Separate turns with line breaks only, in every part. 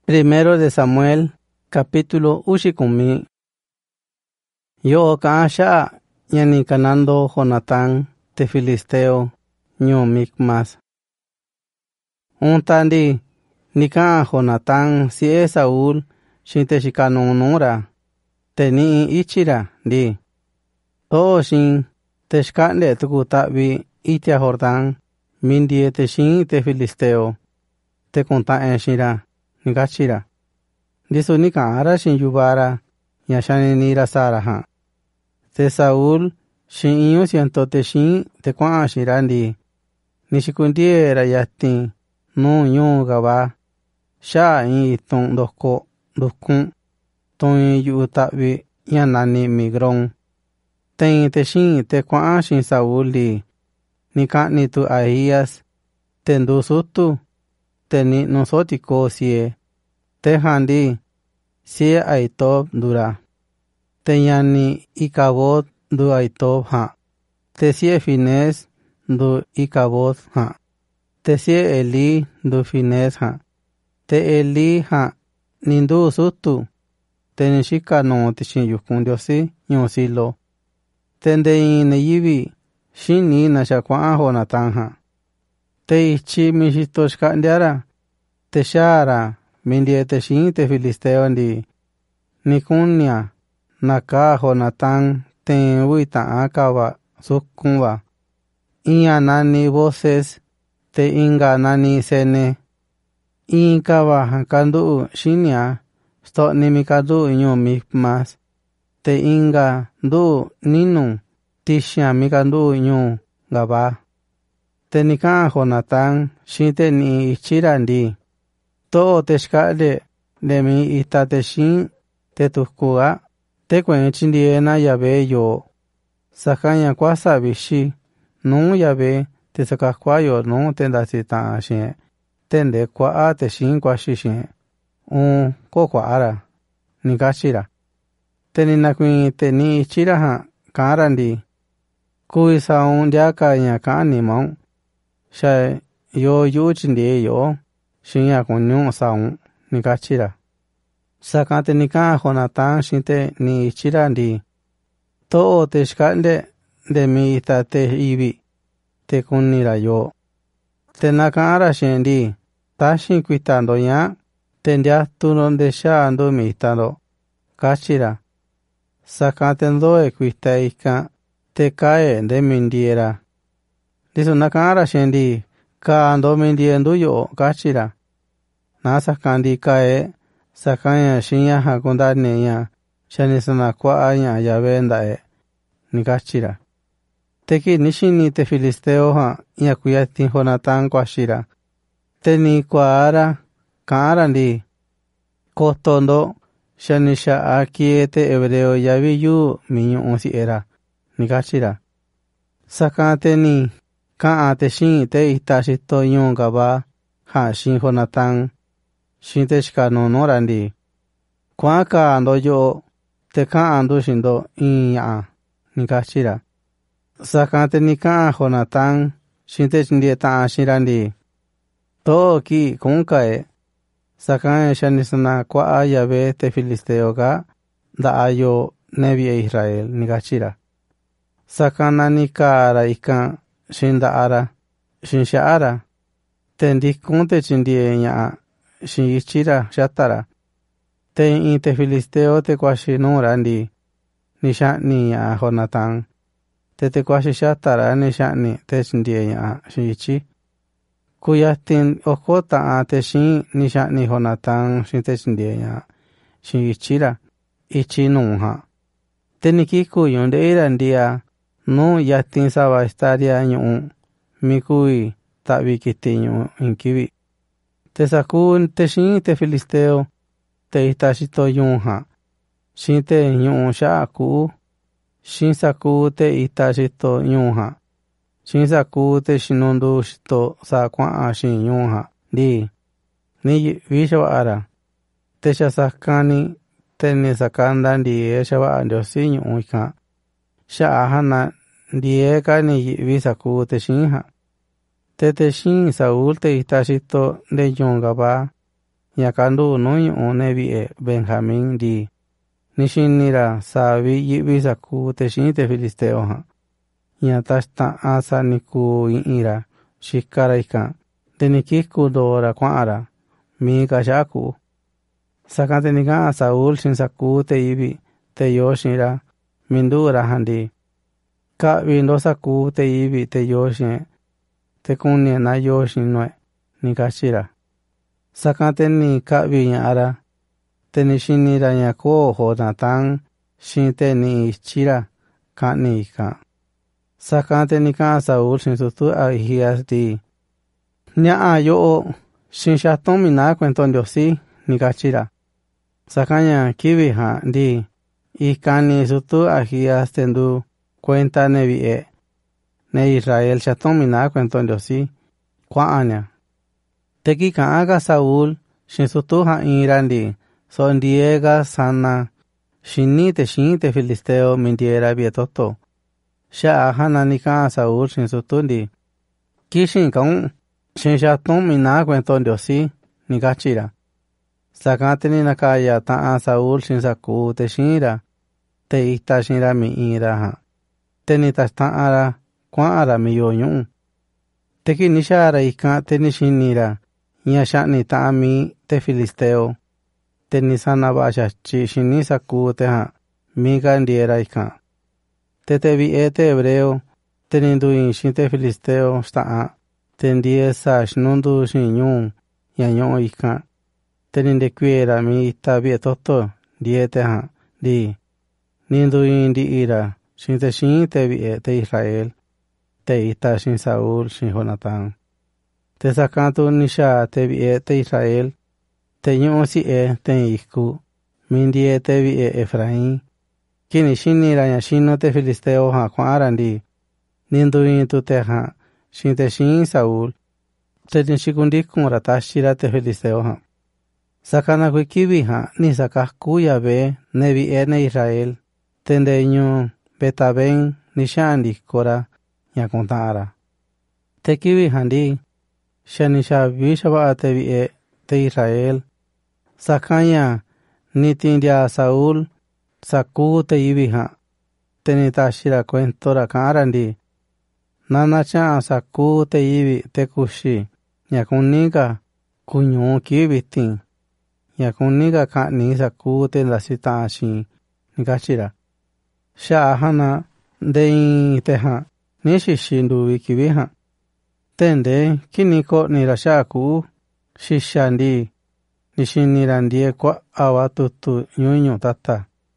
Primero de Samuel, capítulo 10. Yo kaasha yani kanando Jonatán te Filisteo nyo Micmas. Untandi nika Jonatán si Saúl shinte shikanonura te ni ichira di. To shin te shkande tukutabi itia Jordán mindie te shin te Filisteo te konta shira nigachira. Diso nika ara shin yubara yashani nira saraha. Te Saúl shin iyo siento te shin te kwa shirandi. Nishikundiera yatin no nyo gaba. Sha in ton doko dukun. Ton yu tabi yanani migron. Ten te shin te kwa shin Saúl di. Nikani tu Ahías. Tendu sutu. Teni nosotiko sie. Te handi. Sie Aitob dura. Te yani Ikabod du Aitob ha. Te sie Fines du Ikabod ha. Te sie Eli du Fines ha. Te Eli ha. Nindu sutu. Te nishika no tishin yukun diosi nyosilo. Tende in yibi. Shini na shakwa Jonatán ha. Te ichi mishito shkandiara. Te shara. Mindie te shin te Filisteo ndi. Nikunya. Naka Jonatán ten wita akaba sukunwa. Inya nani voces te inga nani sene. Inkaba hankandu shinya. Sto nimikadu inyo Micmas. Te inga du ninu. Tisha mikandu inyo gaba. Te nika Jonatán shinte ni ichirandi. To te shkade de mi ita te shin te tukuga. Te kwen chindiena yabe yo. Sakanya kwa sabishi. No yabe te sakakwa yo no tenda sita shen. Tende kwa a te shin kwa shishin. Ko kwa ara. Nigashira. Te nina kwen te ni ichira ha. Karandi. Kui saun diaka nya kani maung. Shay yo yu chindie yo. Shinya kunyo saun. Nigashira. Sakante nika Jonatán shinte ni ichirandi. To te shkande de mi ita te ibi. Te kunira yo. Te nakara shendi. Tashin kuitando ya. Tendia tunonde sha ando mi itando. Kachira. Sakante ndoe kuita ika. Te kae de mindiera. Diso nakara shendi. Ka ando mindiendu yo. Kachira. Nasakandi kae. Sakanya shinya hakundane ya. Shanisana kwa anya yabenda Nigachira. Teki nishini te Filisteo ha. Yakuyati Jonatán kwa shira. Teni kwa ara. Kaarandi. Kotondo. Shanisha akiete hebreo yabi yu minyo onsi era. Nigachira. Sakante ni. Kaate shin te itashito yon gaba. Ha shin Jonatán. Shinte shikano norandi. Kwa ka ando yo. Te ka ando shindo inya. Nigashira. Sakante ni ka Jonatán. Shinte chindieta shirandi. To ki kunkae. Sakante shanisana kwa ayabe te Filisteo ga. Da ayo nebi Israel. Nigashira. Sakana ni ka ara ikan. Shinda ara. Shinsha ara. Tendi kunte chindie nya. Shingichira shatara. Te in te Filisteo te kwashi norandi. Nishani ya Jonatán. Te kwashi shatara nishani te chindie ya shingichi. Kuyatin okota a te shin nishani Jonatán shin te chindie ya shingichira. Ichi nunha. Te nikiku yonde irandia. No yatin saba estaria nyon. Mikui tabi kiti nyon inkibi. Te sakun te shin te Filisteo. Te itashito yunha. Shin te yun shaku. Shin saku te itashito yunha. Shin saku te shinondu shito sakwa a shin yunha. Di. Ni vishawa ara. Te shasakani. Te nisakanda di shawa andiosi yun ika. Sha ahana. Di eka ni visaku te shinha. Te shin Saúl te itashito de yongaba. ña kanduu nuu ñu'u ne vi'e Benjamín ndii nixinira savi yi'vi sakuu te xiin te filisteo jan ña taxta'an sa nikuu i'iin-ra xikara ikan te nikiku ndoo-ra kua'an-ra mii-ka xa'a ku'u. Sakan te nika'an Saúl xiin sakuu te yivi te yoo xiin-ra minduu-ra jan ndii: “Ka'vi ndo sakuu te yivi te yoo xiin te kunie na yoo xiin-nue”, nikatyi-ra. Sakan te ni ka'vi ña'a-ra te nixinira ña koo Jonatán xiin te ni'i ichi-ra ka'ni ikan. Sakan te nika'an Saúl xiin sutu Ahías ndii: “Ña'a yo'o xiin xatun mina kuento Ndiosí”, nikatyi-ra. Sakan ña kivi jan ndii ikani sutu Ahías te nduu kuenta ne vi'e ne Israel xatun mina kuento Ndiosí kua'an-ña. Te kika'an-ka Saúl xiin sutu jan iin-ra ndii sondiee-ka sana xini te xiin te filisteo mindie-ra vi'e toto. Xa'a jan na nika'an Saúl xiin sutu ndii: “Kixin ka'un xiin xatun mina kuento Ndiosí”, nikatyi-ra. Sakan te ni nakaya ta'an Saúl xiin sakuu te xiin-ra te ita xiin-ra mi'iin-ra jan te ni taxta'an-ra kua'an-ra miyoo ñu'u. Te ki'in nixaa-ra ikan te nixini-ra ña xa'ni ta'an mii te filisteo te ni sana va'a xachi xini sakuu te jan mii-ka ndie-ra ikan. Te vi'e te hebreo te ni nduiin xiin te filisteo xta'an te ndie saa xinunduu xiin ñuu ña ño'o ikan te ni ndekuiee-ra mii ita vi'e toto ndie te jan ndii ni nduiin ndi'i-ra xiin te xiin te vi'e te Israel te ita xiin Saúl xiin Jonatán. Te sakan tu nixaa te vi'e te Israel te ñu'u si'e te iku mindie te vi'e Efraín. Ki'in nixini-ra ña xinu te filisteo jan kua'an-ra ndii ni nduiin tu te jan xiin te xiin Saúl te ni xikundikun-ra taxi-ra te filisteo jan. Sakan na kui kivi jan ni sakaku Yahvé ne vi'e ne Israel te nde ñuu Betabén ni xa'an ndiko-ra ña kunta'an-ra. Te kivi jan ndii xa ni xavi xava'a te vi'e te Israel. Sakan ña ni tindia Saúl sakuu te yivi jan te ni taxi-ra kuento-ra ka'an-ra ndii: “Nana cha'an sakuu te yivi te kuxi ña kuni-ka kuñuu kivi vitin ña kuni-ka ka'ni sakuu te ndasi ta'an xiin”, nikatyi-ra. Xa'a jan na nde iin te jan ni xixi nduvi kivi jan. Te nde kini ko'ni-ra xa'a ku'u xixa ndii nixini-ra ndie kua'a va tutu ñuñu tata.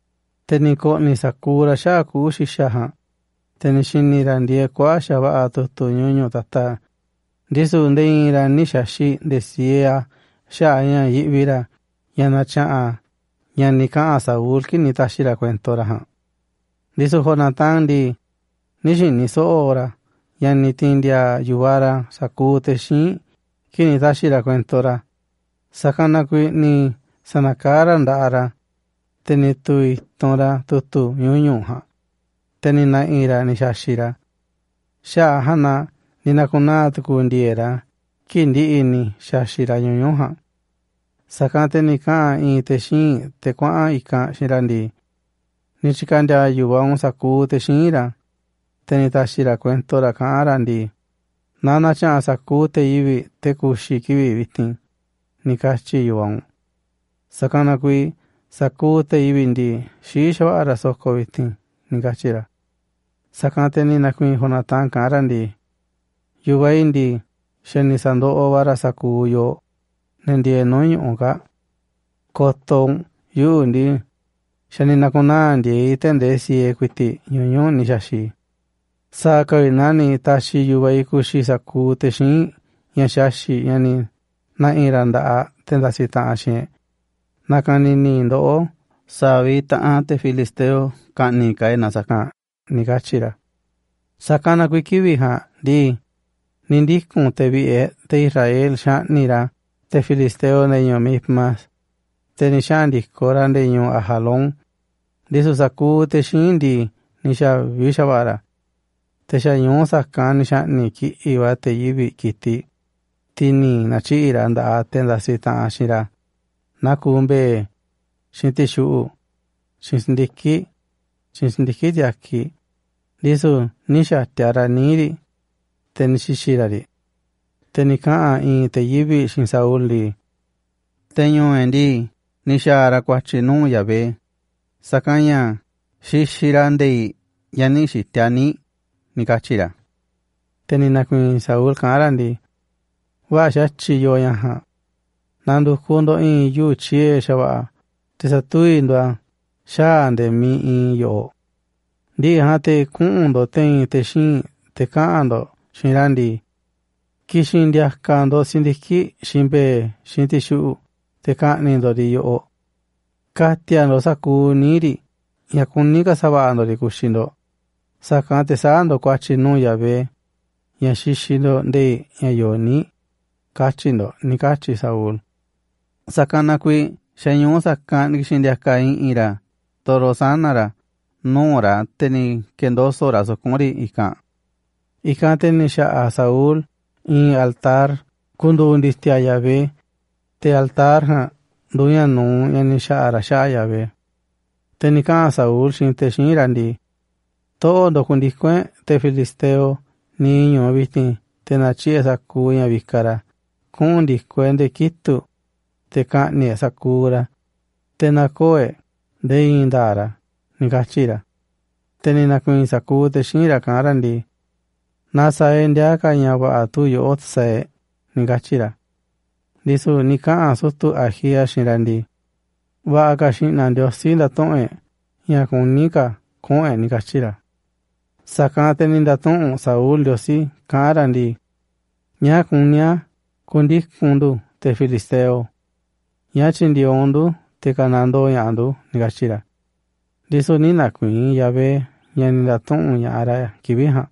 Te ni ko'ni sakuu-ra xa'a ku'u xixa jan te nixini-ra ndie kua'a xava'a tutu ñuñu tata. Ndisu nde iin-ra ni xaxi ndesia xa'a ña yi'vi-ra ña nacha'an ña ni ka'an Saúl ki'in ni taxi-ra kuento-ra jan. Ndisu Jonatán ndii ni xini so'o-ra ña ni tindia yuva-ra sakuu te xiin ki'in ni taxi-ra kuento-ra. Sakan na kui ni sanakaa-ra nda'a-ra te ni tuiton-ra tutu ñuñu jan te ni na'i-ra ni xaxi-ra. Xa'a jan na ni nakunaa tuku ndie-ra ki'in ndi'i ni xaxi-ra ñuñu jan. Sakan te ni ka'an iin te xiin te kua'an ikan xiin-ra ndii: “Ni chikandia yuva-un sakuu te xiin-ra te ni taxi-ra kuento-ra ka'an-ra ndii: ‘Nana cha'an sakuu te yivi te kuxi kivi vitin’, nikatyi yuva-un. Sakan na kui sakuu te yivi ndii xii xava'a-ra soko vitin”, nikatyi-ra. Sakan te ni nakuiin Jonatán ka'an-ra ndii: “Yuva-i ndii xa ni sando'o va-ra sakuu yoo ne ndie nuu ñu'u-ka. Koton yu'u ndii xa ni nakunaa ndiei te ndee sie kuiti ñuñu ni xaxi. Saa-ka na ni taxi yuva-i kuxi sakuu te xiin ña xaxi ña ni na'i-ra nda'a te ndasi ta'an xiin. Nakanini ndo'o savi ta'an te filisteo ka'ni kaena sakan”, nikatyi-ra. Sakan na kui kivi jan ndii ni ndikun te vi'e te Israel xa'ni-ra te filisteo nde ñuu Micmas te ni xa'an ndiko-ra nde ñuu Ajalón. Ndisu sakuu te xiin ndii ni xavi xava'a-ra te xa ñuu sakan ni xa'ni ki'i va te yivi kiti ti ni nachi'i-ra nda'a te ndasi ta'an xiin-ra nakumbe shinti shu'u shinsindiki diaki disu nisha tiara niri tenishishirari tenika in te yivi shin Saúl li teño endi nishara kwachinu yabe sakanya shishirandei yani shitiani nikachira teninakwin Saúl karandi wa shachi yo yaha nandu kundo in yu chie shaba tesatuindwa shande mi in yo di hate kundo ten te shin te kando shinrandi kishin diakando sindiki shimbe shinti shu te kanindo di yo katiando saku niri yakunika sabando di kushindo sakante sando kwachinu yabe yashishindo de yayoni kachindo nikachi Saúl sakana kui shanyo sakan kishindiakain ira toro sanara nora teni kendosora sokori ika teni sha Saúl in altar kundu ndistia yabe te altar ha duya no yani shara sha yabe teni ka Saúl shinte shirandi todo kundikwe te filisteo niño viti tenachi esa kuya vikara kundi kwende kitu te kani sakura tenakoe de indara nikachira tenina kuin sakute shira karandi nasa endia kanyaba atuyo otse nikachira disu nika sutu ahia shirandi wa akashina ndiosinda toe ya kunika koe nikachira sakate ninda ton Saúl diosi karandi nya kunya kundi kundu te filisteo nya chindiondu te kanando yandu nikachira diso nina kuin yabe nya ninda ton ya ara kibiha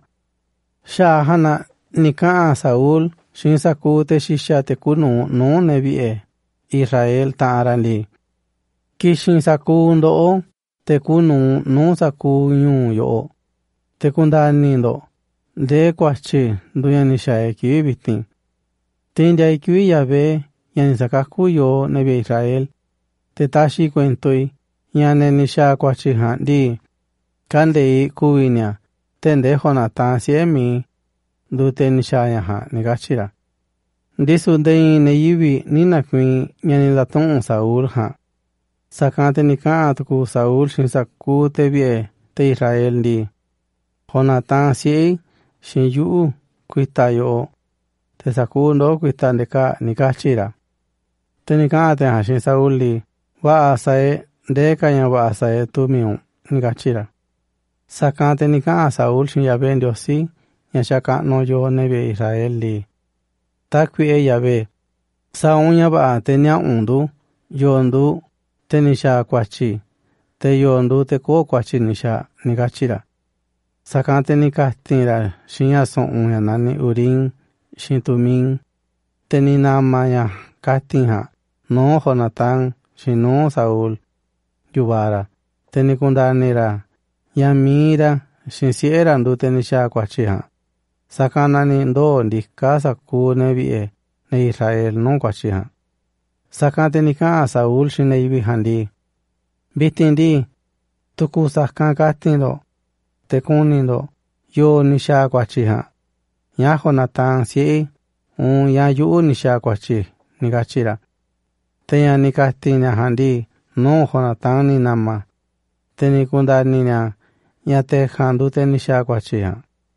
sha hana nika Saúl shin sakute shisha te kunu no nebie Israel tarali kishin sakundo te kunu no sakunyu yo te kundanindo de kwachi duyani shae kibitin tindia ikui yabe yani sakaku yo nebe Israel te tashi kwentoi yani nisha kwachi handi kandei kuwinya tende Jonatán siemi dute nisha yaha nikachira disu dei neyibi nina kuin yani laton Saúl ha sakante nika atuku Saúl shin sakute bie te Israel ndi Jonatán siei shin yu kuita yo te sakundo kuita ndeka nikachira tenika te hashin Saúl li wa asae deka ya wa asae tumiu nikachira sakante nika Saúl shin yabe ndiosi ya shaka no yo nebe Israel li takwi e yabe saunya ba tenya undu yondu tenisha kwachi te yondu te ko kwachi nisha nikachira sakante nikatira shinya son unya nani urin shintumin tenina maya katinha no Jonatán shino Saúl yubara tenikundanira yamira shinsiera ndu tenisha kwachiha sakanani ndo ndika saku nebie ne Israel no kwachiha sakante nika Saúl shineibi handi bitindi tuku sakan katindo te kunindo yo nisha kwachiha nya Jonatán siei ya yu nisha kwachi nikachira teya nikatina handi no Jonatán ni nama tenikundaninya ya te handu te nisha kwachiha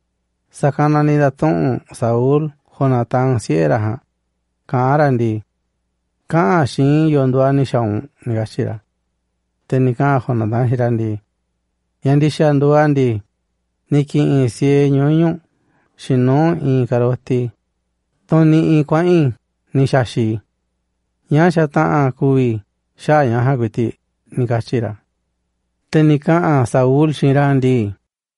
sakana ni daton Saúl Jonatán sieraha karandi ka shin yondua nishaun nikachira tenika Jonatán hirandi yandisha nduandi niki in sie nyonyo shino in karoti toni in kwa in nishashi nya shata kuwi sha nya hagwiti nikachira tenika Saúl shirandi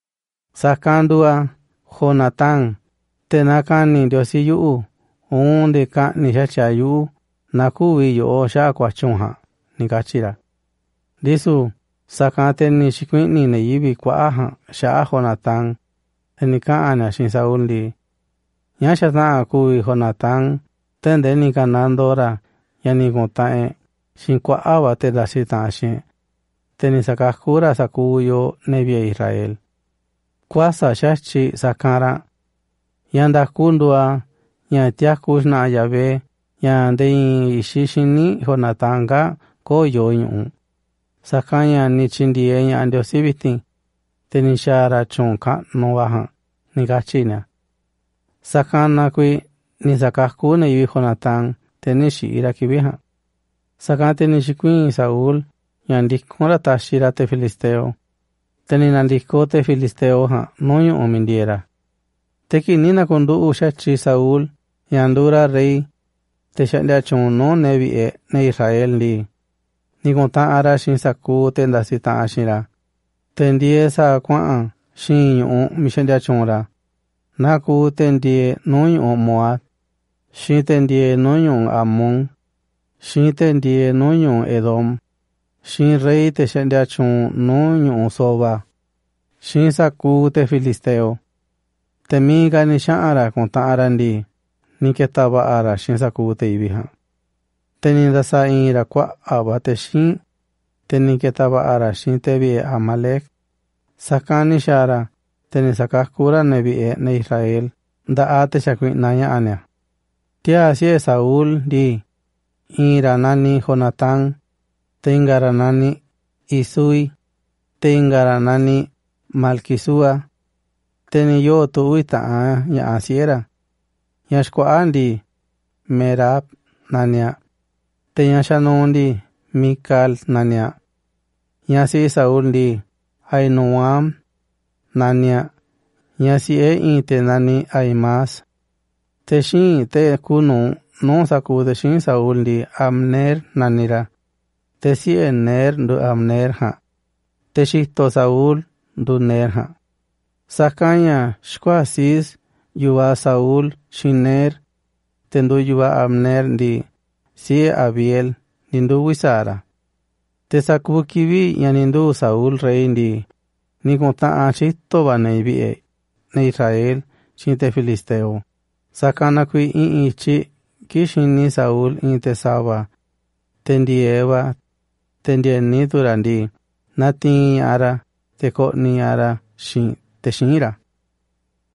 sakandua Jonatán tenakani diosi yu onde ka nishacha yu nakuwi yo sha kwachonha nikachira disu sakate ni shikwini ne yibi kwa aha sha Jonatán tenika ana shin Saúl li nya shata kuwi Jonatán tende ni kanandora yani gotae xin kua'a te ndasi ta'an xin te ni sakaku ra sakuyo nevie Israel kuasa xachi sakara yanda kundua ña tiaku xna Yahvé ña ndei ixixini Jonatanga koyo ñu'u sakaña ni chindie ña Ndiosi vitin te ni xara chun ka'nu baja ni kachiña sakana kui ni sakaku nevi Jonatán te ni xi'ira kivija saka te ni xikuin Saúl ña ndikun ra taxi ra te filisteo te ni nandiko te filisteo ja nu ñu'u mindiera te kini nakundu'u xachi Saúl ña ndura rey te xa'ndia chun nu nevie ne Israel ndi nikuta'a ra xin saku te ndasi ta'an xira te ndie sa kua'an xin ñu'u mi xa'ndia chun ra naku te ndie nu ñu'u Moab xin te ndie nu ñu'u Amón xin te ndie nu ñu'u Edom xin rey te xa'ndia chun nu ñu'u Soba xin saku te filisteo te miga ni xa'an ra kuta'a ra ndi ni keta va'a ra xin saku te ivija te ni ndasa in ra kua'a va te xin te ni keta va'a ra xin te vie Amalek saka ni xara te ni sakaku ra nevie ne Israel nda'a te xakui'na ña'ania tia sie Saúl ndi in ra nani Jonatán te inga ra nani Isui te inga ra nani Malquisúa te ni yo tu'ui ta'an ña'a siera ña xkua'a ndi Merab nania te ña xanu ndi Mikal nania ña si Saúl ndi Ahinoam nania ña si'e in te nani Ahimaas te xin te kunu nu saku te xin Saúl ndi Abner nanira te si'e Ner ndu Abner ja te xito Saúl ndu Ner ja sakaña xkua sis yuva Saúl xin Ner te ndu yuva Abner ndi si'e Abiel ndi ndu wisara te saku kivi ña ni ndu Saúl rey ndi ni kuta'an xito va nevie ne Israel xin te filisteo sakana kui in ichi kixini Saúl in te sava te ndieva te ndieni tura ndi natin ña'ara te ko'ni ña'ara xin te xinra